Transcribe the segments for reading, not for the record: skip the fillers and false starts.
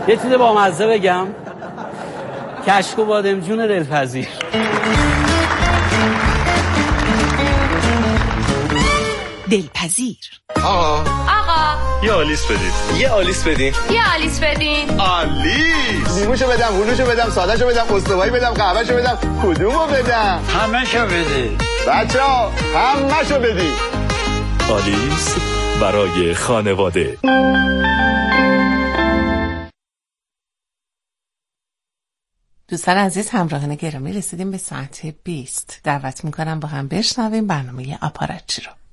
یه چیز با مزه بگم، کشک و بادمجون دلپذیر. دلپذیر. آقا یه آلیس بدید. یه آلیس بدین. یه آلیس بدین. آلیس. نیموشو بدم، هلوشو بدم، سادهشو بدم، استوایی بدم، قهوهشو بدم، کدومو بدم؟ همه‌شو بدید. بچه‌ها همه‌شو بدید. آلیس برای خانواده. دوستان عزیز، همراهان گرامی، رسیدیم به ساعت 20. دعوت میکنم با هم بشنویم برنامه آپاراتچی رو.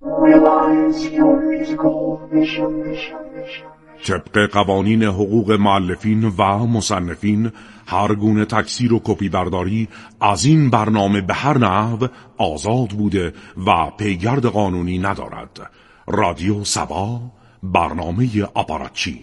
طبق قوانین حقوق مؤلفین و مصنفین، هر گونه تکثیر و کپی برداری از این برنامه به هر نحو آزاد بوده و پیگرد قانونی ندارد. رادیو سبا، برنامه آپاراتچی.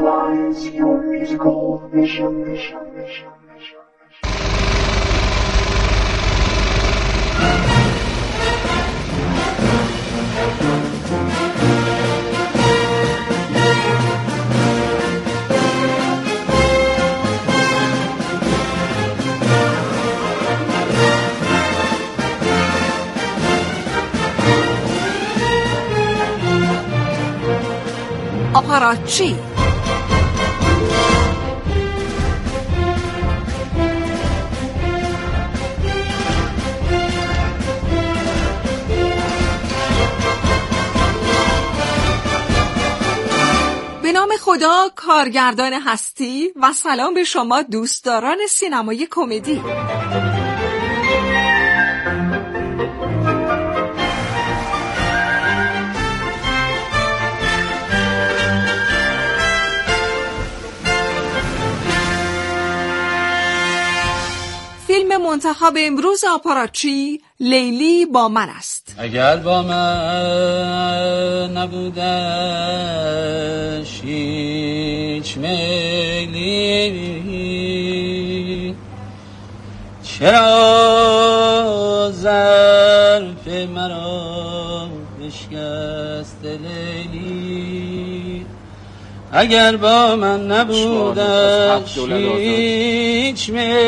آپاراتچی. به نام خدا، کارگردان هستی، و سلام به شما دوستداران سینمای کمدی. فیلم منتخب امروز آپاراتچی لیلی با من است. اگر با من نبودش هیچ میلی، چرا ظرف مرا بشکست لیلی؟ اگر با من نبودش هیچ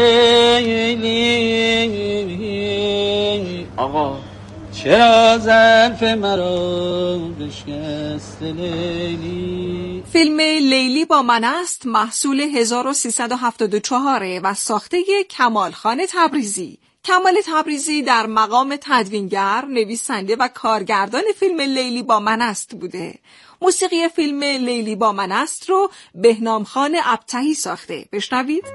میلی، آقا چرا ظرف مرا بشکست لیلی؟ فیلم لیلی با من است محصول 1374 و ساخته کمال خان تبریزی. کمال تبریزی در مقام تدوینگر، نویسنده و کارگردان فیلم لیلی با من است بوده. موسیقی فیلم لیلی با من است رو بهنام خان ابطحی ساخته. بشنوید.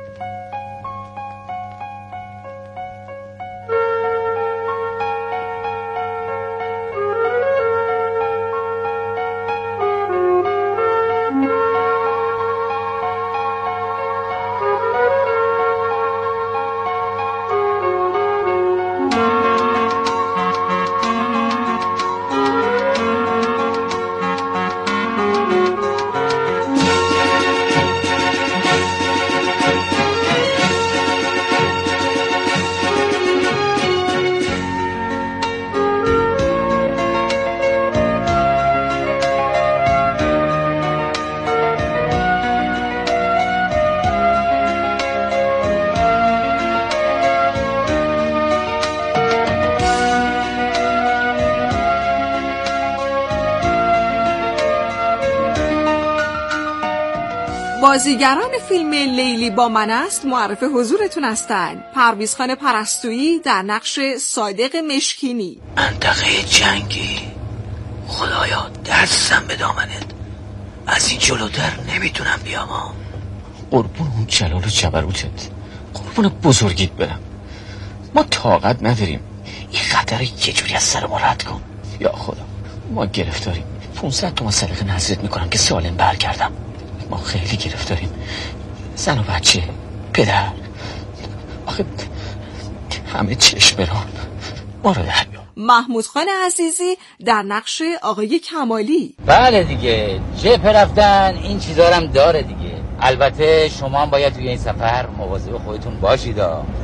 بازیگران فیلم لیلی با من است معرف حضورتون هستند. پرویز خان پرستویی در نقش صادق مشکینی. منطقه جنگی، خدایا دستم به دامنت، از این جلوتر نمیتونم بیام. قربون اون جلال و جبروتت، قربون بزرگیت برم. ما طاقت نداریم، این خطر یه جوری از سر ما رد کن. یا خدا ما گرفتاریم. 500 تومان صدقه نذرت میکنم که سالم برگردم. ما خیلی گرفتاریم، زن و بچه، پدر، آخه همه چشمران ما رو در بیار. محمود خان عزیزی در نقش آقای کمالی. بله دیگه، جبهه رفتن این چیزا هم داره دیگه. البته شما هم باید توی این سفر مواظب خودتون باشید.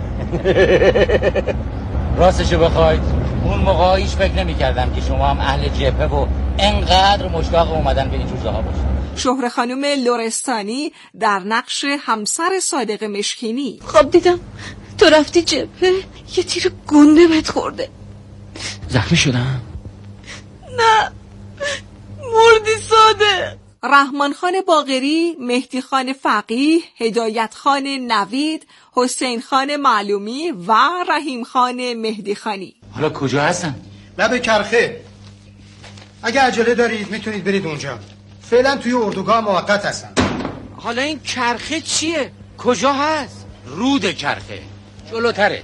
راستشو بخواید اون موقع هیچ فکر نمی کردم که شما هم اهل جبهه و انقدر مشتاق اومدن به این جور جاها باشید. شهره خانم لرستانی در نقش همسر صادق مشکینی. خب دیدم تو رفتی جبهه، یه تیر گنده بهت خورده. زخمی شدم؟ نه مردی صادق. رحمان خان باقری، مهدی خان فقیه، هدایت خان نوید، حسین خان معلومی و رحیم خان مهدی خانی. حالا کجا هستن؟ لب کرخه. اگه عجله دارید میتونید برید اونجا. فعلا توی اردوگاه موقت هستن. حالا این کرخه چیه؟ کجا هست؟ رود کرخه جلوتره.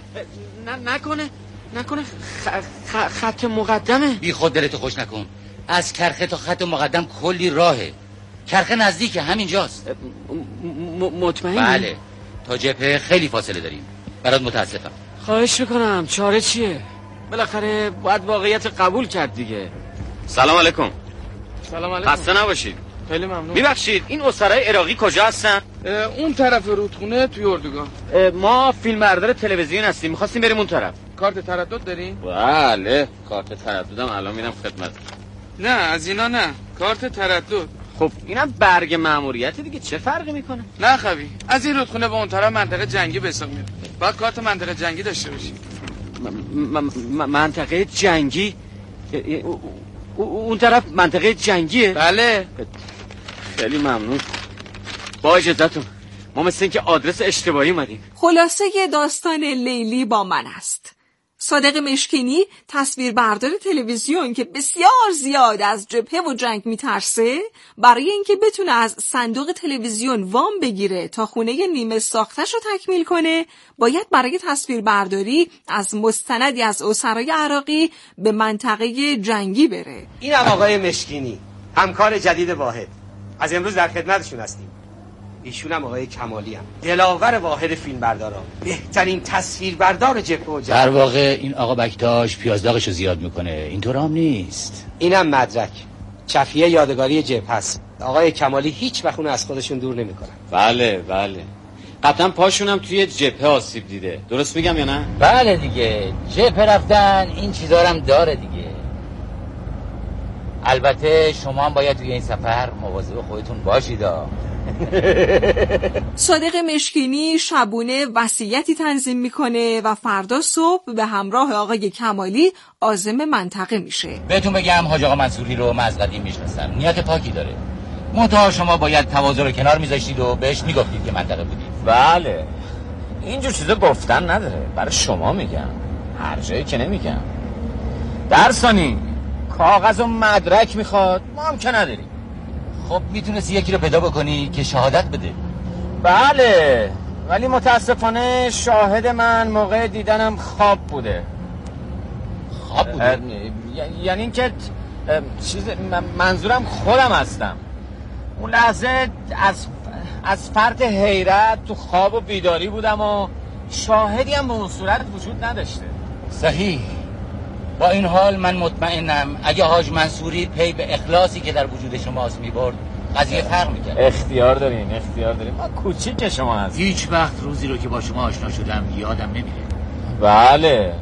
نکنه خط مقدمه. بی خود دلتو خوش نکن، از کرخه تا خط مقدم کلی راهه. کرخه نزدیکه، همینجاست. مطمئنی؟ بله، تا جبهه خیلی فاصله داریم. برات متاسفم. خواهش میکنم، چاره چیه؟ بالاخره باید واقعیت قبول کرد دیگه. سلام علیکم. سلام علیکم. خسته نباشید. خیلی ممنون. میبخشید این اسرای عراقی کجا هستن؟ اون طرف رودخونه توی اردوگاه. ما فیلمبردار تلویزیون هستیم، میخواستیم بریم اون طرف. کارت تردد داری؟ بله، کارت ترددم الان میرم خدمت. نه از اینا نه، کارت تردد. خب اینم برگ ماموریت دیگه، چه فرقی میکنه؟ نه خوی، از این رودخونه به اون طرف منطقه جنگی به حساب میاد. باید کارت منطقه جنگی داشته باشی. منطقه جنگی؟ اون طرف منطقه جنگیه؟ بله. خیلی ممنون. با اجازهتون، ما مثل اینکه آدرس اشتباهی اومدیم. خلاصه داستان لیلی با من است. صادق مشکینی، تصویربردار تلویزیون که بسیار زیاد از جبهه و جنگ میترسه، برای اینکه بتونه از صندوق تلویزیون وام بگیره تا خونه نیمه ساختش رو تکمیل کنه، باید برای تصویربرداری از مستندی از اسرای عراقی به منطقه جنگی بره. اینم آقای مشکینی، همکار جدید واحد. از امروز در خدمتشون هستیم. ایشون هم آقای کمالی هم، دلاور واحد فیلمبردارا، بهترین تصویربردار جبهه و جنگ. در واقع این آقا بکتاش پیازداغشو زیاد میکنه، اینطور هم نیست. اینم مدرک، چفیه یادگاری جبهه است. آقای کمالی هیچ وقت اونو از خودشون دور نمیکنن. بله. قطعا پاشونم توی جبهه آسیب دیده، درست میگم یا نه؟ بله دیگه، جبهه رفتن این چیزا هم داره دیگه. البته شما هم باید توی این سفر مواظب خودتون باشید. صادق مشکینی شبونه وصیتی تنظیم میکنه و فردا صبح به همراه آقای کمالی عازم منطقه میشه. بهتون بگم حاج آقا منصوری رو من از قدیم میشناسم، نیت پاکی داره. منتها شما باید تواضع رو کنار میذاشتید و بهش میگفتید که منطقه بودید. بله، اینجور چیزا گفتن نداره، برای شما میگم، هر جایی که نمیگم. درسانی کاغذ و مدرک میخواد، ما هم که نداریم. خب میتونستی یکی رو پیدا بکنی که شهادت بده. بله، ولی متاسفانه شاهد من موقع دیدنم خواب بوده. خواب بوده؟ یعنی اینکه منظورم خودم هستم. اون لحظه از فرط حیرت تو خواب و بیداری بودم و شاهدی هم به اون صورت وجود نداشته. صحیح. با این حال من مطمئنم اگه حاج منصوری پی به اخلاصی که در وجود شماست میبرد، قضیه فرق میکرد. اختیار دارین. ما کوچیک شما هست. هیچ وقت روزی رو که با شما آشنا شدم یادم نمیره. بله.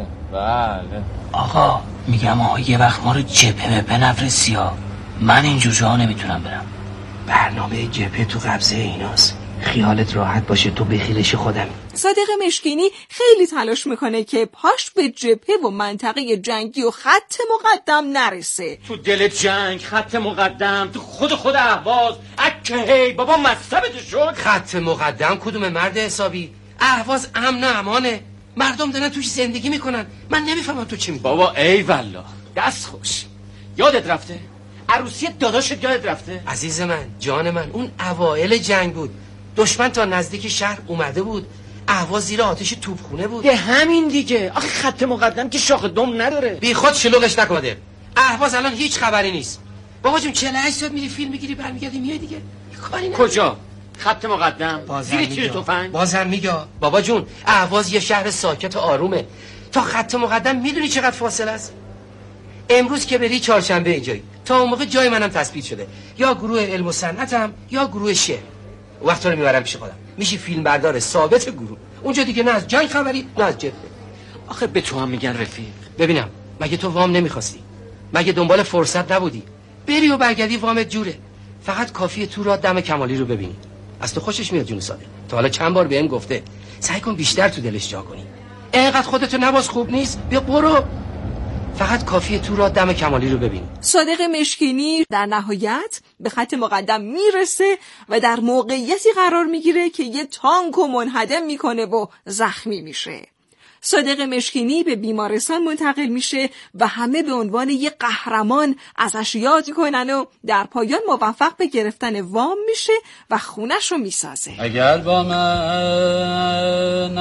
آقا میگم یه وقت ما رو جبهه بنفرستی ها. من اینجور جاها نمیتونم برم. برنامه جبهه تو قبضه ایناست، خیالت راحت باشه، تو بخیلش خودم. صادق مشکینی خیلی تلاش میکنه که پاش به جبهه و منطقه جنگی و خط مقدم نرسه. تو دل جنگ، خط مقدم، تو خود اهواز، هی بابا مصبت شد. خط مقدم کدوم مرد حسابی؟ اهواز امن امانه، مردم دارن توش زندگی میکنن. من نمیفهمم تو چی میگی. بابا ای والله دست خوش. یادت رفته؟ عروسی داداشت یادت رفته؟ عزیز من، جان من، اون اوایل جنگ بود. دشمن تا نزدیک شهر اومده بود، اهواز زیر آتش توپخونه بود. ده همین دیگه. آخه خط مقدم که شاخ دم نداره. بی خود شلوغش نکنه. اهواز الان هیچ خبری نیست. بابا جون 48 ساعت میری فیلم میگیری برمیگردی میای دیگه. کاری نداره. کجا؟ خط مقدم زیر تیر تفنگ. بازم میگه بابا جون، اهواز یه شهر ساکت و آرومه. تا خط مقدم میدونی چقدر فاصله است؟ امروز که بری چهارشنبه اینجایی، تا اون موقع جای منم تثبیت شده، یا گروه علم و صنعتم یا گروه شعر. وقتا رو میبرم پیش خودم، میشی فیلم بردار ثابت گروه. اونجا دیگه نه از جنگ خبری نه از جبهه. آخه به تو هم میگن رفیق. ببینم، مگه تو وام نمیخواستی؟ مگه دنبال فرصت نبودی؟ بری و برگردی وامت جوره. فقط کافیه تو را دم کمالی رو ببینی. از تو خوشش میاد جون صادق. تا حالا چند بار بهم گفته سعی کن بیشتر تو دلش جا کنی. اینقدر خودتو نباز، خوب نیست، بیا برو. فقط کافیه تو را دم کمالی رو ببینی. صادق مشکینی در نهایت به خط مقدم میرسه و در موقعیتی قرار میگیره که یه تانک رو منهدم میکنه و زخمی میشه. صادق مشکینی به بیمارستان منتقل میشه و همه به عنوان یه قهرمان ازش یاد کنن و در پایان موفق به گرفتن وام میشه و خونش رو میسازه. اگر با من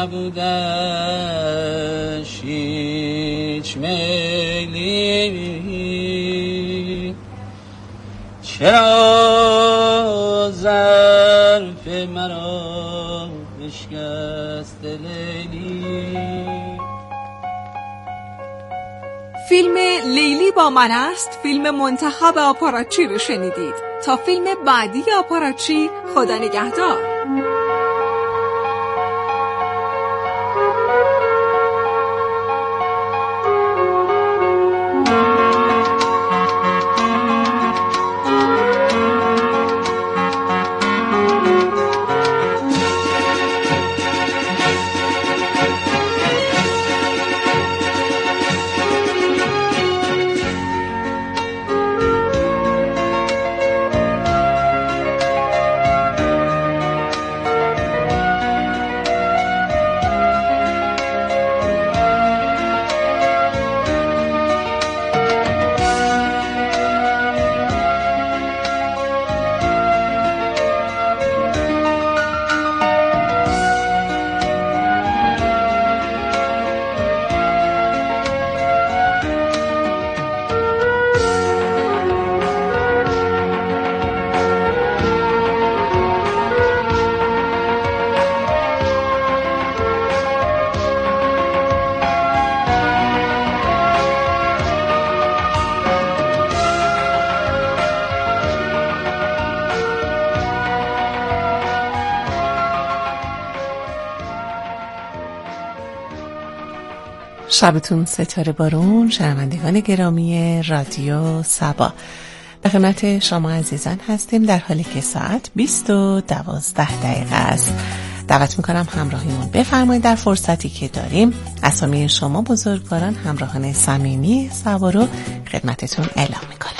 نبودش هیچ میلی، چرا ظرف مرا بشکست لیلی. فیلم لیلی با من است فیلم منتخب آپاراچی رو شنیدید. تا فیلم بعدی آپاراچی، خدا نگهدار. شبتون ستاره بارون. شنوندگان گرامی رادیو سبا، به خدمت شما عزیزان هستیم در حالی که ساعت 20:12 است. دعوت میکنم همراهیمون بفرمایید در فرصتی که داریم اسامی شما بزرگواران همراهان صمیمی سبا رو خدمتتون اعلام میکنم.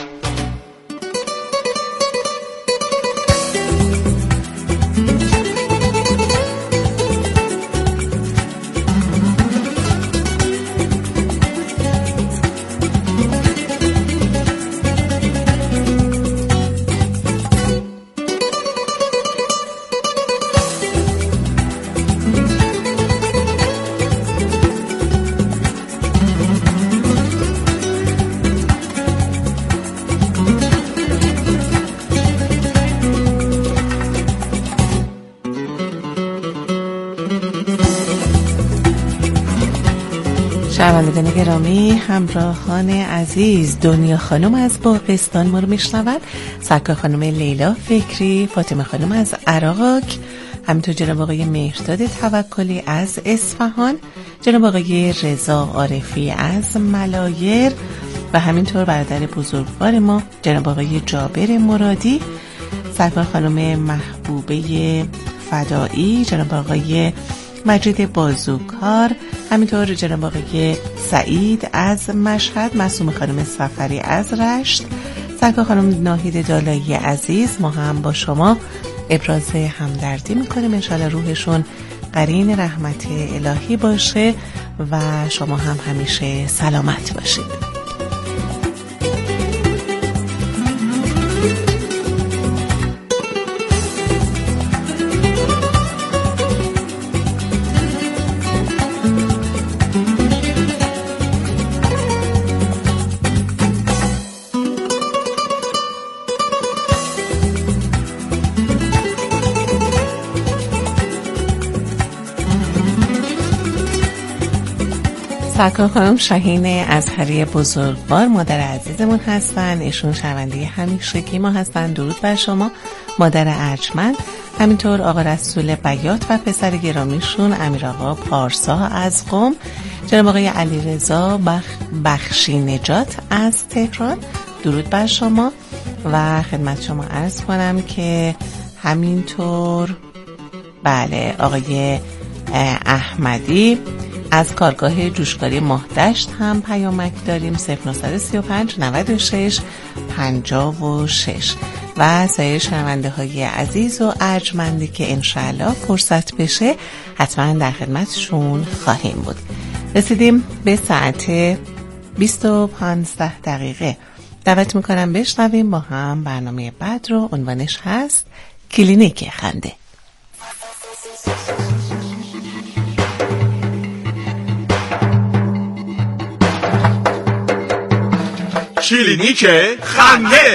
شنوندگان گرامی، همراهان عزیز، دنیا خانم از باغستان ما رو میشنود، سرکار خانم لیلا فکری، فاطمه خانم از عراق، همینطور جناب آقای مهرداد توکلی از اصفهان، جناب آقای رضا عارفی از ملایر و همینطور برادر بزرگوار ما جناب آقای جابر مرادی، سرکار خانم محبوبه فدایی، جناب آقای مجید بازوکار، همینطور جناب آقای سعید از مشهد، معصومه خانم سفری از رشت، سرکار خانم ناهید دالایی عزیز. ما هم با شما ابراز همدردی میکنیم، انشالله روحشون قرین رحمت الهی باشه و شما هم همیشه سلامت باشید. سرکار خانم شاهین ازهری بزرگوار مادر عزیزمون هستن، ایشون شنونده همیشگی ما هستن. درود بر شما مادر ارجمند. همینطور آقا رسول بیات و پسر گرامیشون امیر آقا پارسا از قم، جناب آقای علیرضا بخشی نجات از تهران. درود بر شما. و خدمت شما عرض کنم که همینطور بله آقای احمدی از کارگاه جوشکاری ماهدشت هم پیامک داریم 0935 96 56 و سایر شنونده های عزیز و ارجمندی که انشاءالله فرصت بشه حتما در خدمتشون خواهیم بود. رسیدیم به ساعت 20:15 دقیقه. دعوت میکنم بشنویم با هم برنامه بعد رو. عنوانش هست کلینیک خنده. کلینیک خنده.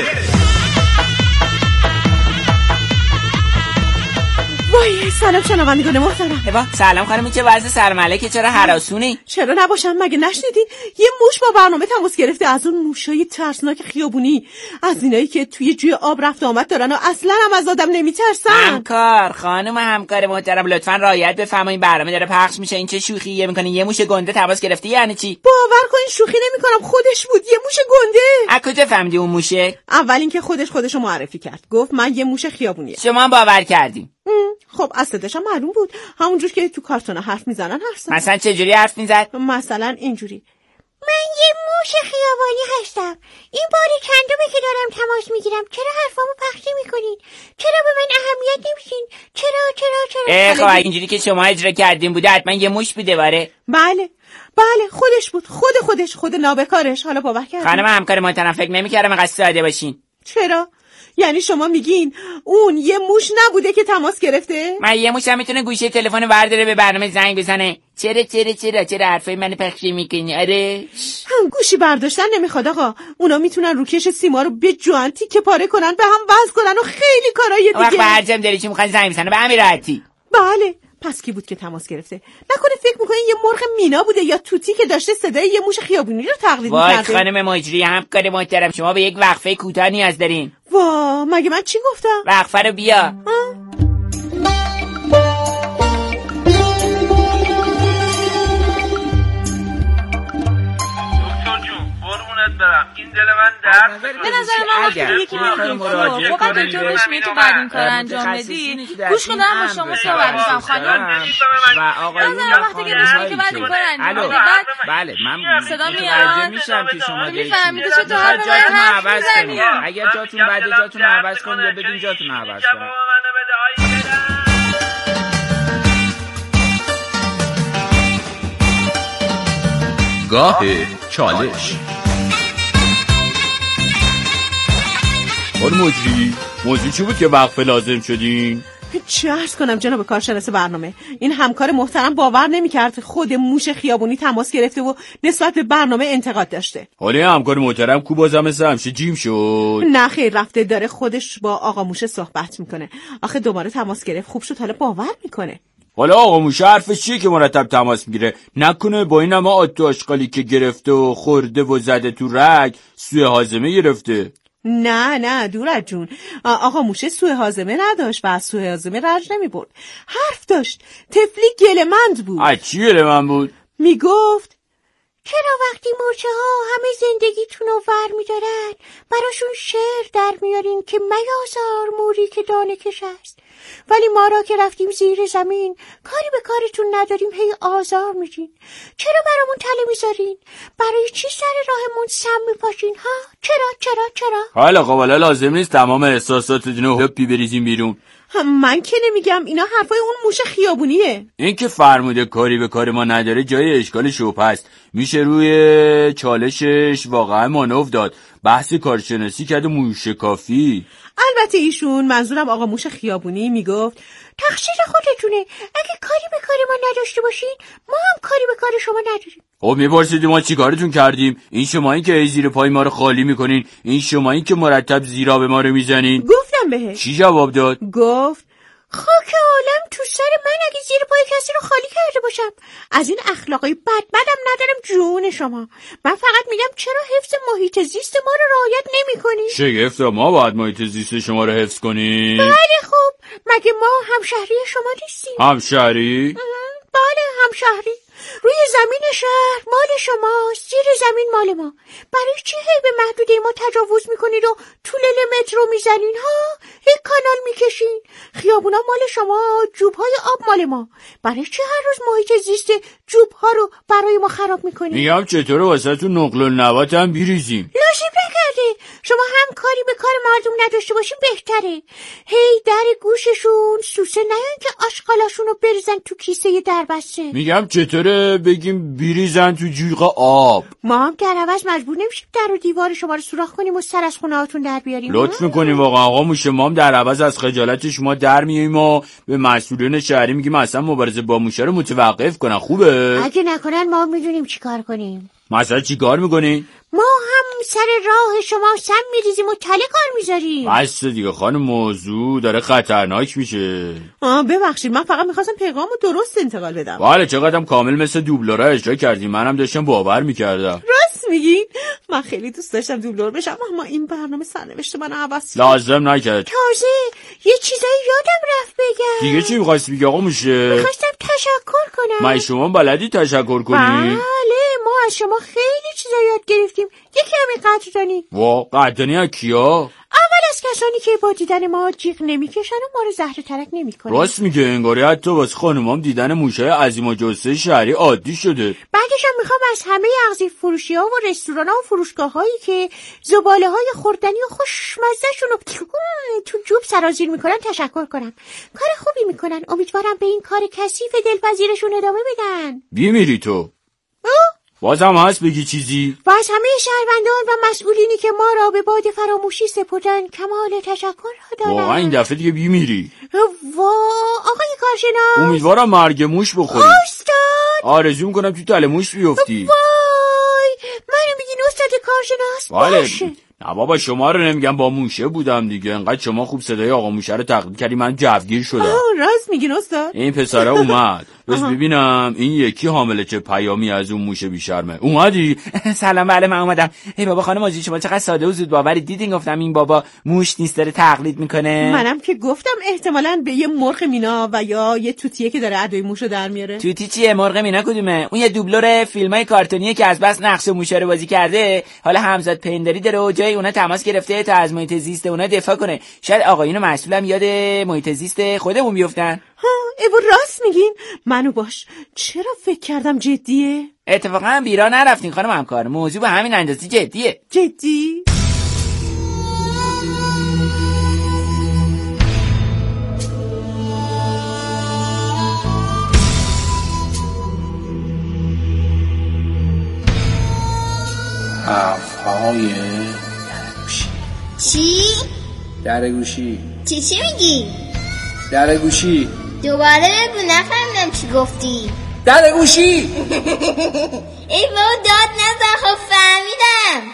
وای سلام شنوندگان محترم. سلام خانم، چه وضع سرملکه؟ چرا هراسونی؟ چرا نباشم، مگه نشنیدین یه موش با برنامه تماس گرفته؟ از اون موشای ترسناک خیابونی، از اینایی که توی جوی آب رفت آمد دارن و اصلا هم از آدم نمیترسن. همکار محترم لطفاً رعایت بفرمایید، برنامه داره پخش میشه. این چه شوخیه میکنین؟ یه موش گنده تماس گرفته یعنی چی؟ باور کنین شوخی نمیکنم، خودش بود، یه موش گنده. از کجا فهمیدی اون موشه؟ اول اینکه خودشو معرفی کرد، گفت من یه موش خیابونیه. شما هم باور کردین؟ خب از صداش معلوم بود، همونجور که تو کارتونا حرف میزنن حرف زد. مثلا چه جوری حرف میزد؟ مثلا اینجوری: من یه موش خیابانی هستم، این باری چندمه که دارم تماس میگیرم، چرا حرفامو پخش نمیکنین؟ چرا به من اهمیت نمیدین؟ چرا؟ خب اینجوری که شما اجرا کردین بوده، حتما یه موش بوده. بله خودش بود، خود نابکارش. حالا باور کردین؟ خانم همکار محترم، فکر نمیکردم اینقدر ساده باشین. چرا؟ یعنی شما میگین اون یه موش نبوده که تماس گرفته؟ من یه موش هم میتونه گوشه تلفن برداره به برنامه زنگ بزنه. چرا حرفای منو پخش میکنی؟ آره هم گوشی برداشتن نمیخواد آقا، اونا میتونن روکش سیما رو بجوان تیکه پاره کنن، به هم وصل کنن و خیلی کارهای دیگه. وقت برجم داری چی میخوان زنگ بزنه به همین راحتی؟ بله. پس کی بود که تماس گرفته؟ نکنه فکر میکنین یه مرغ مینا بوده یا توتی که داشته صدای یه موش خیابونی رو تقلید می‌کرده؟ وای خانم مجری همکار محترم، شما به یک وقفه کوتاه نیاز دارین. وا مگه من چی گفتم؟ وقفه رو بیا. برم این دل من درد به نظر من وقتی یکی میگیم خب دکتر بهش میگه تو بعد این کار انجام بدی گوش کن، دارم با شما صحبت میکنم خانم و آقایون وقتی که بهش میگه بعد این کار انجام بدی بعد بله من صدا میاد میشم که شما میفهمیده چطور حرف میزنی. اگر جاتون بعد جاتون رو عوض کنید یا بدون جاتون رو عوض کنید. گاه چالش. موضوع چی بود که وقفه لازم شدین؟ چه عرض کنم جناب کارشناس برنامه، این همکار محترم باور نمی‌کرد خود موش خیابونی تماس گرفته و نسبت به برنامه انتقاد داشته. حالا همکار محترم کو بازم مثل همشه جیم شد؟ نه خیر، رفته داره خودش با آقا موشه صحبت میکنه. آخه دوباره تماس گرفت، خوب شد حالا باور میکنه. حالا آقا موشه حرفش چیه که مرتب تماس میگیره؟ نکنه با این همه آت و آشغالی که گرفته و خورده و زده تو رگ سوء هاضمه گرفته؟ نه دورت جون، آقا موشه سوء هاضمه نداشت و از سوء هاضمه رنج نمیبرد، حرف داشت. طفلی گله‌مند بود. از چی گله‌مند بود؟ میگفت چرا وقتی مورچه ها همه زندگیتون رو ور میدارن براشون شعر در میارین که میازار موری که دانه کش است، ولی ما را که رفتیم زیر زمین کاری به کارتون نداریم، هی آزار میدین. چرا برامون تله میذارین؟ برای چی سر راهمون سم میپاشین ها؟ چرا؟ حالا قبالا لازم نیست تمام احساساتتون رو هپی بریزین بیرون. من که نمیگم، اینا حرفای اون موش خیابونیه. این که فرموده کاری به کار ما نداره جای اشکال شبهه است. میشه روی چالشش واقعا مانور داد. بحث کارشناسی کرده موش کافی. البته ایشون، منظورم آقا موش خیابونی، میگفت تقصیر خودتونه، اگه کاری به کار ما نداشته باشین ما هم کاری به کار شما نداریم. خب میپرسیدی ما چی کارتون کردیم؟ این شمایی که زیر پای ما رو خالی میکنین، این شمایی که مرتب زیرا به ما رو میزنین. گفتم بهش. چی جواب داد؟ گفت خاک عالم تو سر من اگه زیر پای کسی رو خالی کرده باشم. از این اخلاقای بدم ندارم جون شما. من فقط میگم چرا حفظ محیط زیست ما رو رعایت نمی‌کنی؟ شگفت، ما باید محیط زیست شما رو حفظ کنیم. بله خب، مگه ما همشهری شما نیستیم؟ همشهری؟ بله همشهری. روی زمین شهر مال شماست، زیر زمین مال ما. برای چی هی به محدوده ما تجاوز میکنید و تونل مترو میزنین ها؟ هی کانال میکشین. خیابونا مال شما، جوبهای آب مال ما. برای چی هر روز محیط زیست جوبها رو برای ما خراب میکنید؟ میگم چطوره واسه تو نقل و نبات هم بیریزیم. لازم نکرده. شما هم کاری به کار مردم نداشته باشین بهتره. هی در گوششون سوسه نیان که آشغالاشون رو بریزن تو کیسه دربسته. میگم چطوره بگیم بریزن تو جویق آب. ما هم در عوض مجبور نمیشیم در و دیوار شما رو سوراخ کنیم و سر از خونه هاتون در بیاریم. لطف میکنیم واقعا آقا موشه. ما هم در عوض از خجالت شما در میاییم و به مسئولین شهری میگیم اصلا مبارزه با موشه رو متوقف کنن. خوبه؟ اگه نکنن ما میدونیم چی کار کنیم. مثلا چی کار میکنین؟ ما هم سر راه شما سم میریزیم و تله کار میذاریم. بس دیگه خانم، موضوع داره خطرناک میشه. ببخشید من فقط میخواستم پیغامو درست انتقال بدم. بله چقدرم کامل مثل دوبلورا اجرا کردیم. منم داشتم باور میکردم. راست میگین؟ من خیلی دوست داشتم دوبلور بشم اما این برنامه سرنوشت منو عوض کرد. لازم نکرد. تازه یه چیزایی یادم رفت بگم. دیگه چی می‌خواستی بگی آقا موشه؟ میخواستم تشکر کنم. من شما بلدی تشکر کنی؟ بله ما از شما خیلی چیزا یاد گرفتیم. یکی همین قدردانی. قدردانی از کیا؟ اول از کسانی که با دیدن ما جیغ نمیکشن و ما رو زهر ترک نمیکنن. راست میگه، انگاری حتی واسه خانومام دیدن موشای عظیم و جثه شهری عادی شده. بعدش هم میخوام از همه اغذیه فروشی ها و رستوران ها و فروشگاه هایی که زباله های خوردنی و خوشمزه‌شون رو تو جوب سرازیر میکنن تشکر کنم. کار خوبی میکنن. امیدوارم به این کار کثیف دلپذیرشون ادامه بدن. بیمیری تو. بازم هست بگی چیزی؟ و از همه شهروندان و مسئولینی که ما را به باد فراموشی سپردن کمال تشکر را دارم. واقعا این دفعه دیگه بیمیری. آقای کارشناس، امیدوارم مرگ موش بخوری. استاد، آرزو میکنم تو تله موش بیفتی. وای منو میگین استاد کارشناس؟ باشه. نه بابا شما رو نمیگم، با موشه بودم دیگه. انقدر شما خوب صدای آقا موشه رو تقلید کردی من جوگیر شدم. راست میگین استاد؟ این پسره اومد. بس ببینم این یکی حامله چه پیامی از اون موشه بیشرمه. اومدی؟ سلام، بله من اومدم. ای بابا خانم آجی شما چقدر ساده و زود باوری. دیدین گفتم این بابا موش نیست داره تقلید میکنه. منم که گفتم احتمالاً به یه مرغ مینا و یا یه توتیه که داره ادوی موشو در میاره. توتی چیه؟ مرغ مینا کدومه؟ اون یه دوبلور فیلمای کارتونیه که از بس نقش موشه رو بازی کرده. حالا همزاد پنداری داره و جای اونا تماس گرفته تا از محیط زیست اونا دفاع کنه. شاید آقایون مسئولم یاد محیط زیست خودمون بیفتن. ایو راست میگین. منو باش. چرا فکر کردم جدیه؟ اتفاقا بیرا نرفتین خانم همکار. موضوع به همین اندازه جدیه. جدی؟ حرفهای چی؟ درگوشی. چی میگی؟ درگوشی. دوباره بگو، نفهمیدم چی گفتی. درگوشی. ای بابا داد نزن، خب فهمیدم.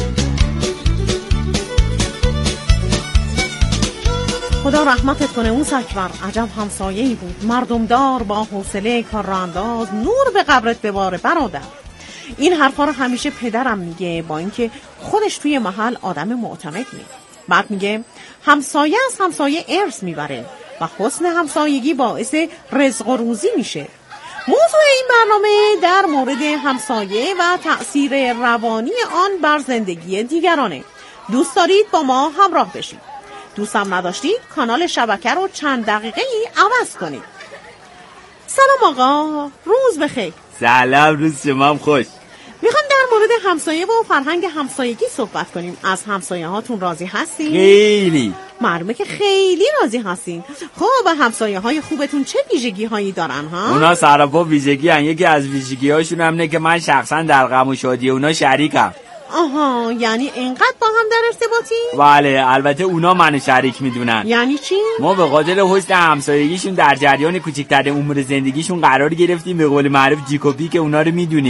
خدا رحمتت کنه موسی اکبر. عجب همسایه‌ای بود، مردمدار با حوصله کار را انداز. نور به قبرت بباره برادر. این حرفا رو همیشه پدرم میگه، با اینکه خودش توی محل آدم معتمدیه. بعد میگه همسایه از همسایه ارث میبره و حسن همسایگی باعث رزق و روزی میشه. موضوع این برنامه در مورد همسایه و تأثیر روانی آن بر زندگی دیگرانه. دوست دارید با ما همراه بشید؟ دوستم نداشتید کانال شبکه رو چند دقیقه ای عوض کنید. سلام آقا، روز بخیر. سلام، روز شما هم خوش. میخوام در مورد همسایه و فرهنگ همسایگی صحبت کنیم. از همسایه هاتون راضی هستین؟ خیلی. معلومه که خیلی راضی هستین. خب همسایه های خوبتون چه ویژگی هایی دارن ها؟ اونا سراپا ویژگی هن. یکی از ویژگی هاشون هم نه که من شخصا در غم و شادی اونا شریکم. آها، یعنی اینقدر با هم در ارتباطی؟ بله، البته اونا منو شریک میدونن. یعنی چی؟ ما به خاطر حسن همسایگیشون در جریان کوچکترین امور زندگیشون قرار گرفتیم. به قول معروف جیکوپی که اونا رو میدونیم.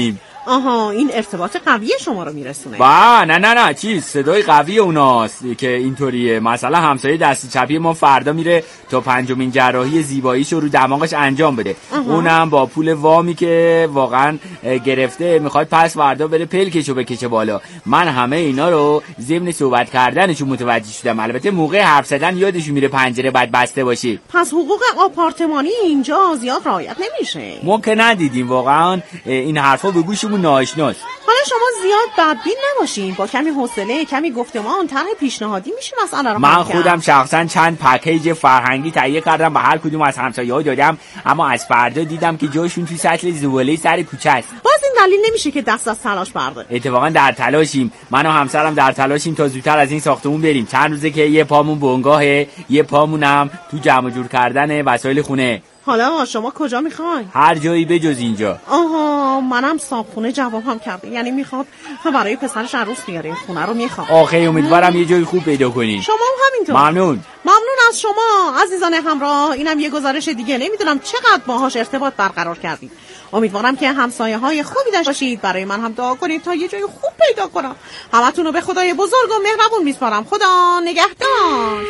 آها، این ارتباط قوی شما رو میرسونه. با نه چیز صدای قوی اوناست که اینطوریه. مثلا همسایه دست چپی ما فردا میره تا 5مین جراحی زیباییشو رو دماغش انجام بده. اونم با پول وامی که واقعا گرفته میخواد پس فردا بره پلکشو بکشه بالا. من همه اینا رو ضمن صحبت کردنشون متوجه شدم. البته موقع حرف زدن یادشون میره پنجره باید بسته باشه. پس حقوق آپارتمانی اینجا زیاد رعایت نمیشه. ما که ندیدیم واقعا این حرفا به گوشمون ناآشناست. حالا شما زیاد بدبین نباشین، با کمی حوصله، کمی گفتمان، طرح پیشنهادی میشه مسئله رو من خودم شخصا چند پکیج فرهنگی تهیه کردم، به هر کدوم از همسایه‌ها دادم، اما از فردا دیدم که جاشون توی سطل زباله سر کوچه است. باز این دلیل نمیشه که دست از تلاش برداره. اتفاقا در تلاشیم، من و همسرم در تلاشیم تا زودتر از این ساختمون بریم. چند روزه که یه پامون بنگاهه، یه پامونم تو جمع جور کردن وسایل خونه. حالا شما کجا میخواین؟ هر جایی بجز اینجا. آها، منم صاحبخونه جوابم کرده، یعنی میخواد برای پسرش عروس بیاره. خونه رو میخوام. آخه امیدوارم یه جای خوب پیدا کنین. شما هم همینطور. ممنون از شما عزیزان همراه. اینم یه گزارش دیگه، نمیدونم چقدر باهاش ارتباط برقرار کردید. امیدوارم که همسایه‌های خوبی داشته باشید. برای من هم دعا کنید تا یه جای خوب پیدا کنم. همتون رو به خدای بزرگ و مهربون میسپارم. خدا نگهدار.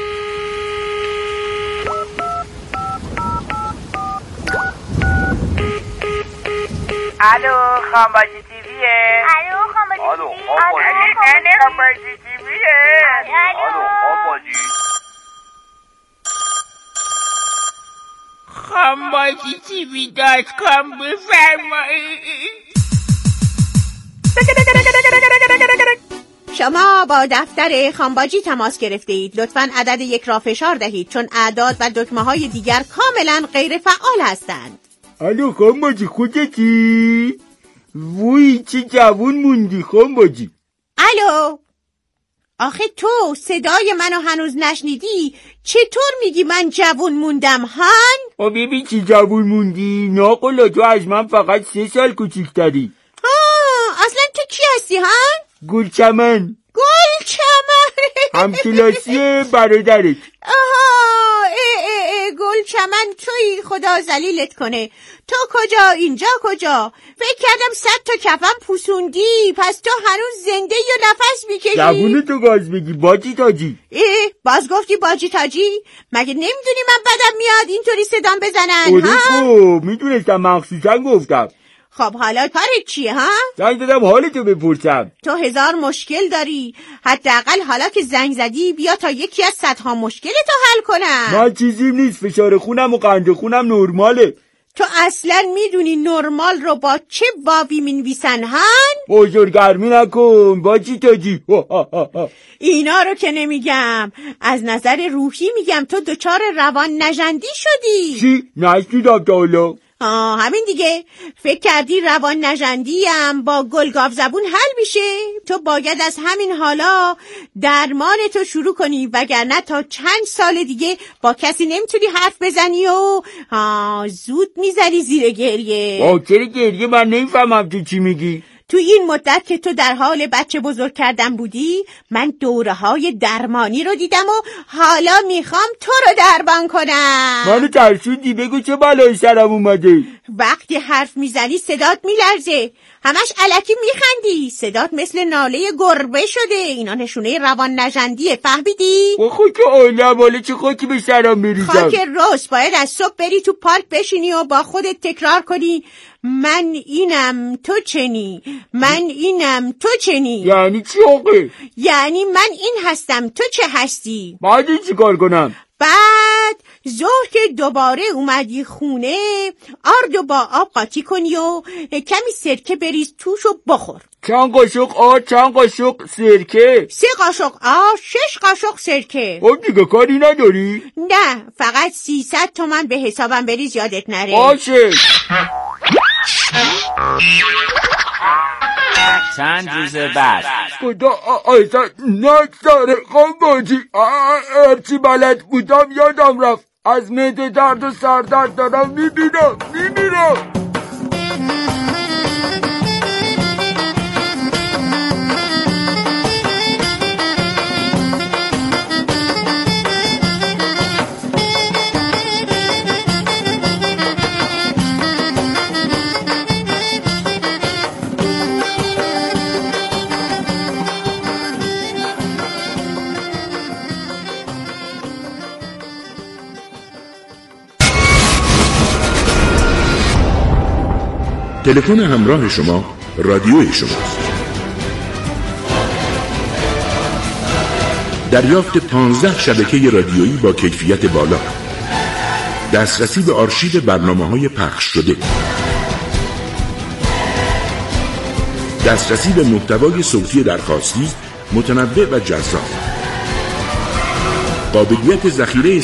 الو خانباجی تیویه. الو خانباجی تیویه. الو خانباجی. خانباجی تیوی .com بفرمایید. شما با دفتر خانباجی تماس گرفته اید. لطفاً عدد 1 را فشار دهید چون اعداد و دکمه‌های دیگر کاملاً غیر فعال هستند. الو خانباجی خودتی؟ وای چه جوون موندی خانباجی. الو، آخه تو صدای منو هنوز نشنیدی؟ چطور میگی من جوون موندم هان؟ ببین چی جوون موندی؟ ناقلا تو از من فقط 3 سال کوچیک‌تری. اصلا تو کی هستی هان؟ گلچمن. همکلاسی برادرت. آها، گلچمن توی، خدا ذلیلت کنه. تو کجا؟ اینجا کجا؟ فکر کردم 100 تا کفن پوسوندی، پس تو هنوز زنده یا نفس میکشی؟ جوونه تو گاز بگی باجی تاجی. باز گفتی باجی تاجی؟ مگه نمیدونی من بدم میاد اینطوری صدام بزنن؟ خب میدونستم، مخصوصا گفتم. خب حالا کارت چیه ها؟ زنگ دادم حالتو بپرسم. تو 1000 مشکل داری، حداقل حالا که زنگ زدی بیا تا یکی از 100 ها مشکلتو حل کنم. من چیزیم نیست، فشار خونم و قند خونم نرماله. تو اصلا میدونی نرمال رو با چه واوی مینویسن هن؟ بزرگرمی نکن باجی تاجی. اینا رو که نمیگم، از نظر روحی میگم. تو دچار روان نژندی شدی. چی؟ نشنیدم تا حالا. همین دیگه. فکر کردی روان نژندیم با گلگاو زبون حل میشه؟ تو باید از همین حالا درمان تو شروع کنی، وگرنه تا چند سال دیگه با کسی نمیتونی حرف بزنی و زود میزنی زیر گریه. چرا گریه؟ من نمیفهمم تو چی میگی. تو این مدت که تو در حال بچه بزرگ کردن بودی، من دوره‌های درمانی رو دیدم و حالا میخوام تو رو درمان کنم. منو ترسوندی، بگو چه بلایی سرم اومده. وقتی حرف میزنی صدات میلرزه، همش الکی میخندی، صدات مثل ناله گربه شده. اینا نشونه روان نژندیه، فهمیدی؟ خاک عالم، حالا چه خاکی به سرم بریزم؟ خاک رس. باید از صبح بری تو پارک بشینی و با خودت تکرار کنی من اینم تو چنی، من اینم تو چنی. یعنی چی آقا؟ یعنی من این هستم تو چه هستی. بعد چی کار کنم؟ بعد ظهر که دوباره اومدی خونه، آردو با آب قاطی کنی و کمی سرکه بریز توش و بخور. چند قاشق آب، چند قاشق سرکه؟ 3 قاشق آب، 6 قاشق سرکه. دیگه کاری نداری؟ نه، فقط 300 تومن به حسابم بریز، یادت نره. باشه. چند روز بعد. خدا آیسا نگذاره خانباجی. هرچی بلد بودم یادم رفت. از معده درد و سردرد دارم میمیرم. تلفن همراه شما رادیوی شماست. دریافت 15 شبکه رادیویی با کیفیت بالا، دسترسی به آرشیو برنامه‌های پخش شده، دسترسی به محتوای صوتی درخواستی متنوع و جذاب، قابلیت ذخیره